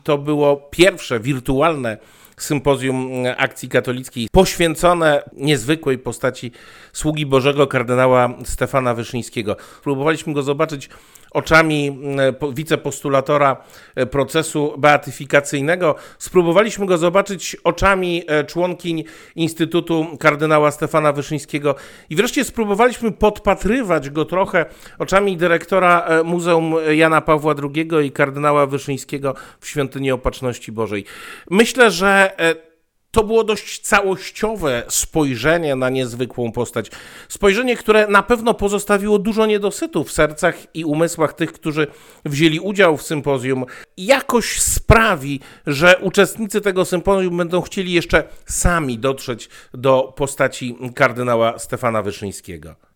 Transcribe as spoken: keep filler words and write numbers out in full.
To było pierwsze wirtualne sympozjum Akcji Katolickiej poświęcone niezwykłej postaci sługi Bożego kardynała Stefana Wyszyńskiego. Próbowaliśmy go zobaczyć oczami wicepostulatora procesu beatyfikacyjnego. Spróbowaliśmy go zobaczyć oczami członkiń Instytutu kardynała Stefana Wyszyńskiego i wreszcie spróbowaliśmy podpatrywać go trochę oczami dyrektora Muzeum Jana Pawła drugiego i kardynała Wyszyńskiego w Świątyni Opatrzności Bożej. Myślę, że to było dość całościowe spojrzenie na niezwykłą postać. Spojrzenie, które na pewno pozostawiło dużo niedosytów w sercach i umysłach tych, którzy wzięli udział w sympozjum. Jakoś sprawi, że uczestnicy tego sympozjum będą chcieli jeszcze sami dotrzeć do postaci kardynała Stefana Wyszyńskiego.